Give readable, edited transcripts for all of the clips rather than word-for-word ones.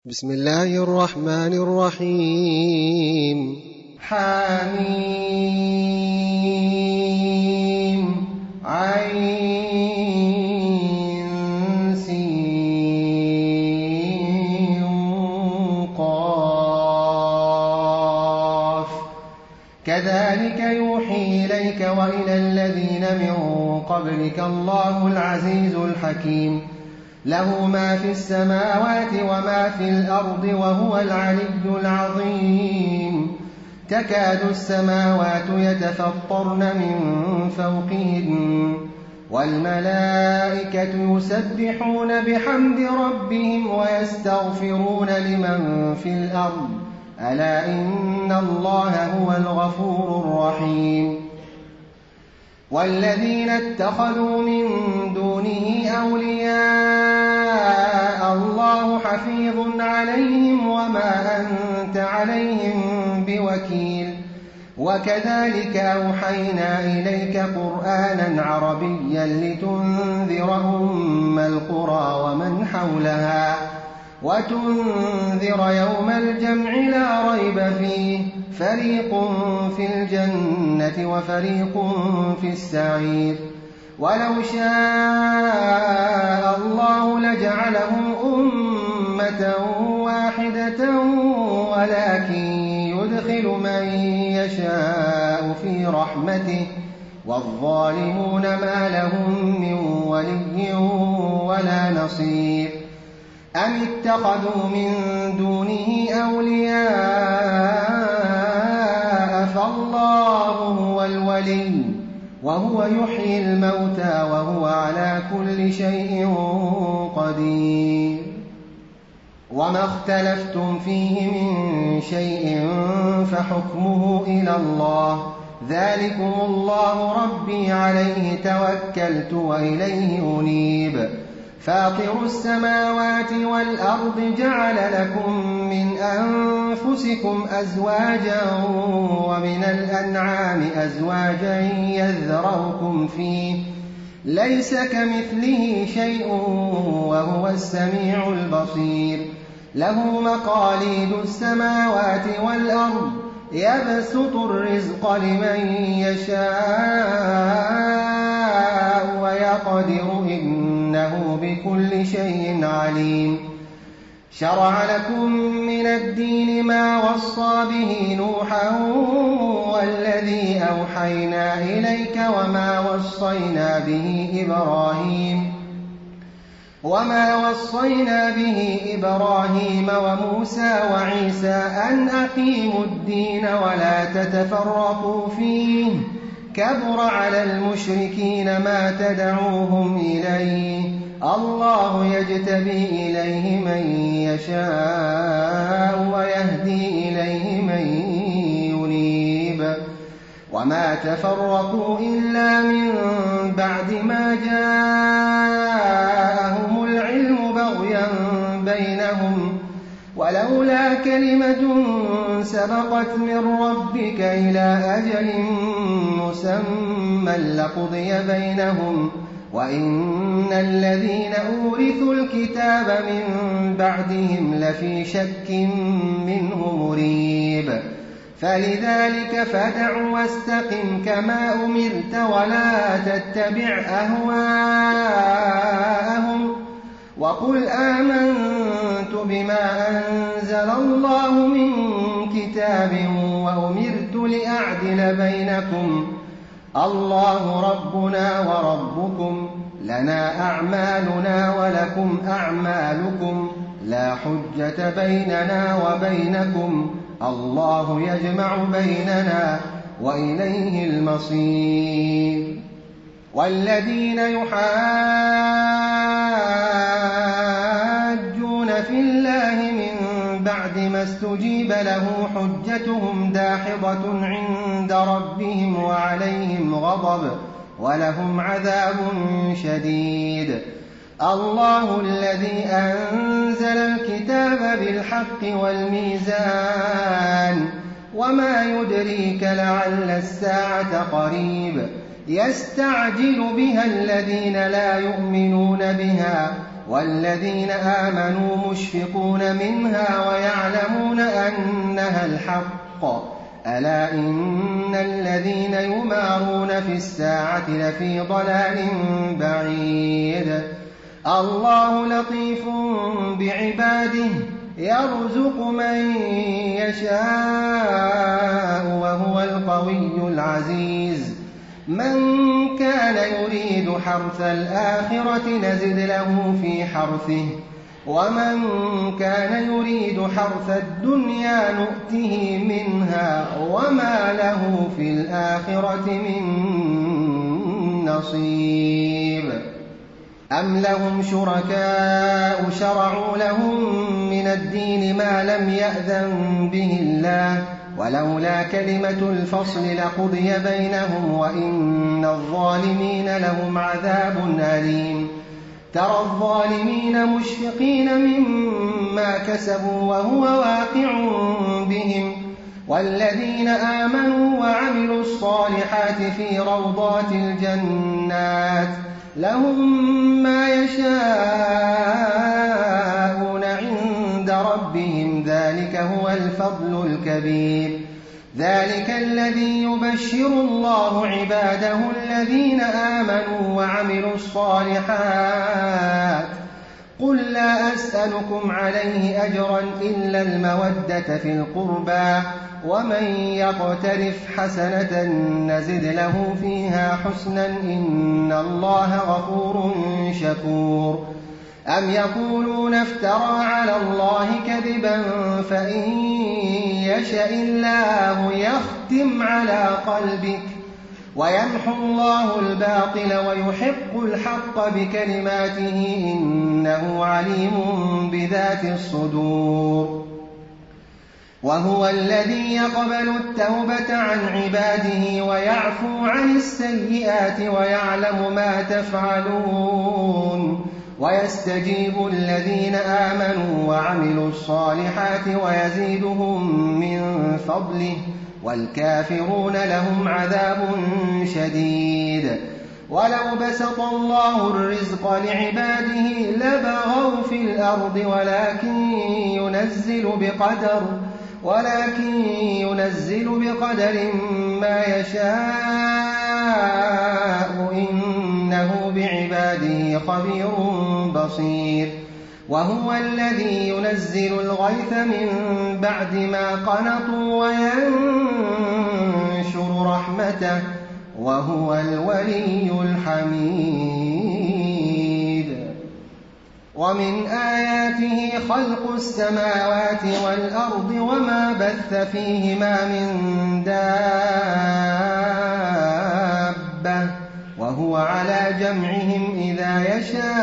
بسم الله الرحمن الرحيم. حميم عين سين قاف كذلك يوحي إليك وإلى الذين من قبلك الله العزيز الحكيم له ما في السماوات وما في الأرض وهو العلي العظيم تكاد السماوات يتفطرن من فوقهن والملائكة يسبحون بحمد ربهم ويستغفرون لمن في الأرض ألا إن الله هو الغفور الرحيم والذين اتخذوا من دونه أولياء الله حفيظ عليهم وما أنت عليهم بوكيل وكذلك أوحينا إليك قرآنا عربيا لتنذر أم القرى ومن حولها وتنذر يوم الجمع لا ريب فيه فريق في الجنة وفريق في السعير ولو شاء الله لجعلهم أمة واحدة ولكن يدخل من يشاء في رحمته والظالمون ما لهم من ولي ولا نصير أم اتخذوا من دونه أولياء فالله هو الولي وهو يحيي الموتى وهو على كل شيء قدير وما اختلفتم فيه من شيء فحكمه إلى الله ذلكم الله ربي عليه توكلت وإليه أنيب فاطر السماوات والأرض جعل لكم من أنفسكم أزواجا ومن الأنعام أزواجا يذرأكم فيه ليس كمثله شيء وهو السميع البصير له مقاليد السماوات والأرض يبسط الرزق لمن يشاء ويقدر إنه بكل شيء عليم شرع لكم من الدين ما وصى به نوحا والذي أوحينا إليك وما وصينا به إبراهيم وموسى وعيسى أن أقيموا الدين ولا تتفرقوا فيه كبر على المشركين ما تدعوهم إليه الله يجتبي إليه من يشاء ويهدي إليه من ينيب وما تفرقوا إلا من بعد ما جاءهم العلم بغيا بينهم ولولا كلمة سبقت من ربك إلى أجل مسمى لقضي بينهم وإن الذين أورثوا الكتاب من بعدهم لفي شك منه مريب فلذلك فادع واستقم كما أمرت ولا تتبع أهواءهم وقل آمنت بما أنزل الله من كتاب وأمرت لأعدل بينكم الله ربنا وربكم لنا أعمالنا ولكم أعمالكم لا حجة بيننا وبينكم الله يجمع بيننا وإليه المصير والذين يحاجون في الله من بعد ما استجيب له حجتهم داحضة عند ربهم وعليهم غضب ولهم عذاب شديد الله الذي أنزل الكتاب بالحق والميزان وما يدريك لعل الساعة قريب يستعجل بها الذين لا يؤمنون بها والذين آمنوا مشفقون منها ويعلمون أنها الحق ألا إن الذين يمارون في الساعة لفي ضلال بعيد الله لطيف بعباده يرزق من يشاء وهو القوي العزيز من كان يريد حرث الآخرة نزد له في حرثه ومن كان يريد حرث الدنيا نؤته منها وما له في الآخرة من نصيب أم لهم شركاء شرعوا لهم من الدين ما لم يأذن به الله ولولا كلمة الفصل لقضي بينهم وإن الظالمين لهم عذاب أليم ترى الظالمين مشفقين مما كسبوا وهو واقع بهم والذين آمنوا وعملوا الصالحات في روضات الجنات لهم ما يشاءون عند ربهم ذلك هو الفضل الكبير ذلك الذي يبشر الله عباده الذين آمنوا وعملوا الصالحات قل لا أسألكم عليه أجرا إلا المودة في القربى ومن يقترف حسنة نزد له فيها حسنا إن الله غفور شكور أم يقولون افترى على الله كذبا فإن يشأ الله يختم على قلبك ويمحو الله الباطل ويحق الحق بكلماته إنه عليم بذات الصدور وهو الذي يقبل التوبة عن عباده ويعفو عن السيئات ويعلم ما تفعلون ويستجيب الذين آمنوا وعملوا الصالحات ويزيدهم من فضله والكافرون لهم عذاب شديد ولو بسط الله الرزق لعباده لبغوا في الأرض ولكن ينزل بقدر ما يشاء إنه بعباده خبير بصير وهو الذي ينزل الغيث من بعد ما قنطوا وينشر رحمته وهو الولي الحميد ومن آياته خلق السماوات والأرض وما بث فيهما من دابة وهو على جمعهم إذا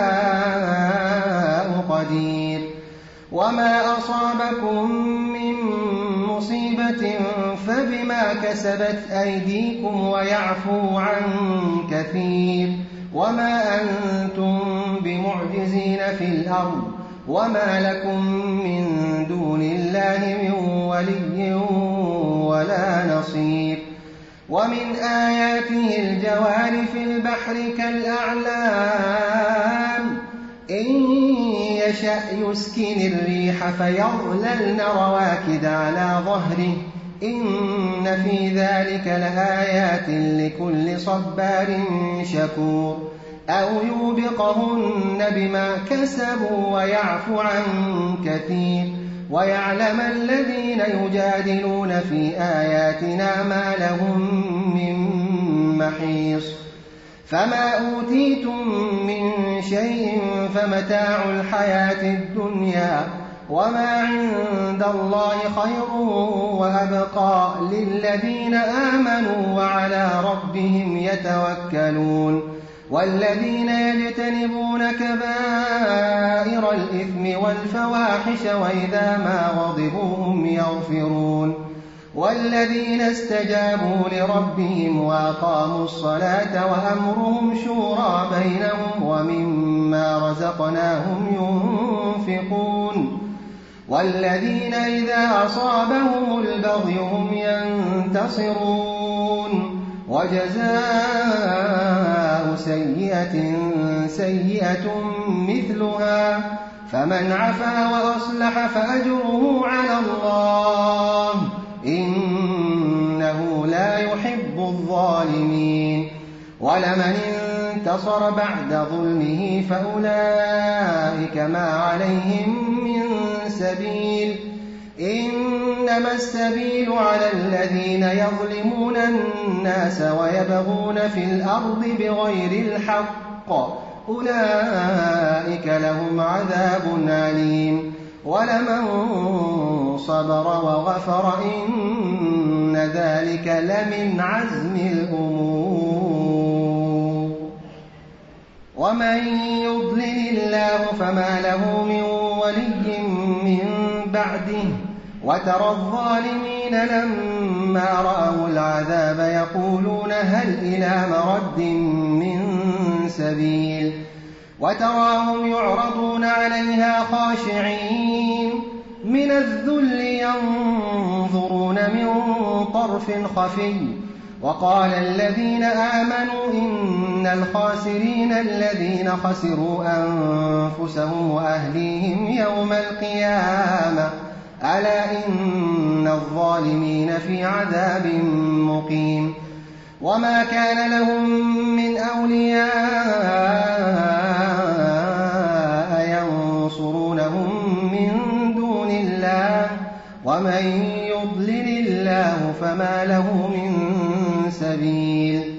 يشاء قدير وما أصابكم من مصيبة فبما كسبت أيديكم ويعفو عن كثير وما أنتم بمعجزين في الأرض وما لكم من دون الله من ولي ولا نصير ومن آياته الجوار في البحر كالأعلام إن يشأ يسكن الريح فيظللن رواكد على ظهره إن في ذلك لآيات لكل صبار شكور أو يوبقهن بما كسبوا ويعفو عن كثير ويعلم الذين يجادلون في آياتنا ما لهم من محيص فما أوتيتم من شيء فمتاع الحياة الدنيا وما عند الله خير وأبقى للذين آمنوا وعلى ربهم يتوكلون والذين يجتنبون كبائر الإثم والفواحش وإذا ما غضبوا هم يغفرون والذين استجابوا لربهم وأقاموا الصلاة وأمرهم شورى بينهم ومما رزقناهم ينفقون والذين إذا أصابهم البغي هم ينتصرون وجزاء سيئة سيئة مثلها فمن عفا وأصلح فأجره على الله إنه لا يحب الظالمين ولمن انتصر بعد ظلمه فأولئك ما عليهم من سبيل إنما السبيل على الذين يظلمون الناس ويبغون في الأرض بغير الحق أولئك لهم عذاب أليم ولمن صبر وغفر إن ذلك لمن عزم الأمور ومن يضلل الله فما له من ولي من بعده وترى الظالمين لما رأوا العذاب يقولون هل إلى مرد من سبيل وتراهم يعرضون عليها خاشعين من الذل ينظرون من طرف خفي وقال الذين آمنوا إن الخاسرين الذين خسروا أنفسهم وأهليهم يوم القيامة ألا إن الظالمين في عذاب مقيم وما كان لهم من أولياء ينصرونهم من دون الله ومن يضلل الله فما له من سبيل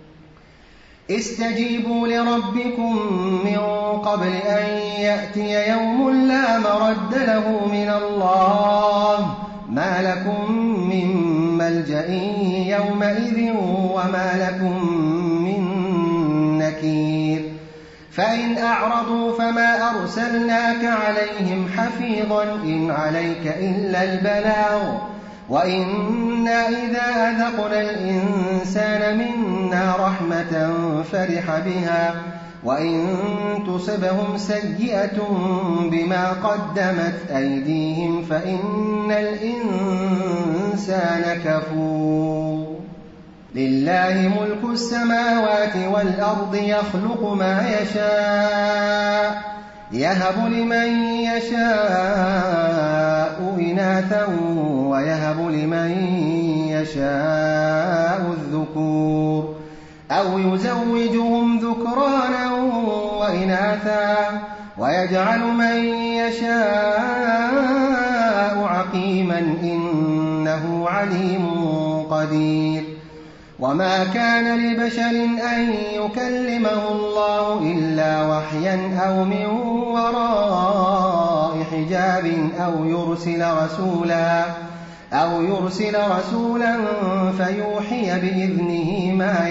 استجيبوا لربكم من قبل أن يأتي يوم لا مرد له من الله ما لكم من ملجأ يومئذ وما لكم من نكير فإن أعرضوا فما أرسلناك عليهم حفيظا إن عليك إلا البلاغ وإنا إذا أذقنا الإنسان منا رحمة فرح بها وإن تصبهم سيئة بما قدمت أيديهم فإن الإنسان كفور لله ملك السماوات والأرض يخلق ما يشاء يهب لمن يشاء إناثا ويهب لمن يشاء الذكور أو يزوجهم ذكرانا وإناثا ويجعل من يشاء عقيما إنه عليم قدير وما كان لبشر أن يكلمه الله إلا وحيا أو من وراء حجاب أو يرسل رسولا فيوحي بإذنه ما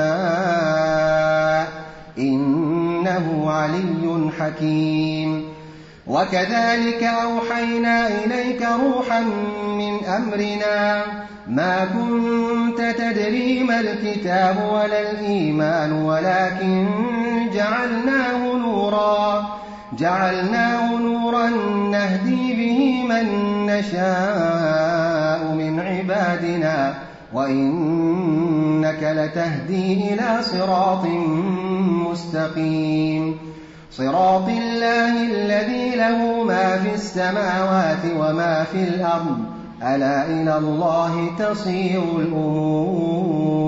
يشاء إنه علي حكيم وكذلك أوحينا إليك روحا من أمرنا ما كنت تدري ما الكتاب ولا الإيمان ولكن جعلناه نورا نهدي به من نشاء من عبادنا وإنك لتهدي إلى صراط مستقيم صراط الله الذي له ما في السماوات وما في الأرض ألا إلى الله تصير الأمور